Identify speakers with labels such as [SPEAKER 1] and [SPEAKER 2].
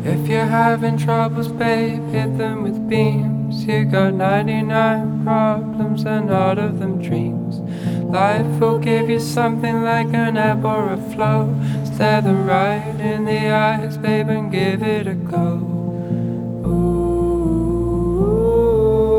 [SPEAKER 1] If you're having troubles, babe, hit them with beams. You got 99 problems and all of them dreams. Life will give you something like an ebb or a flow. Stare them right in the eyes, babe, and give it a go.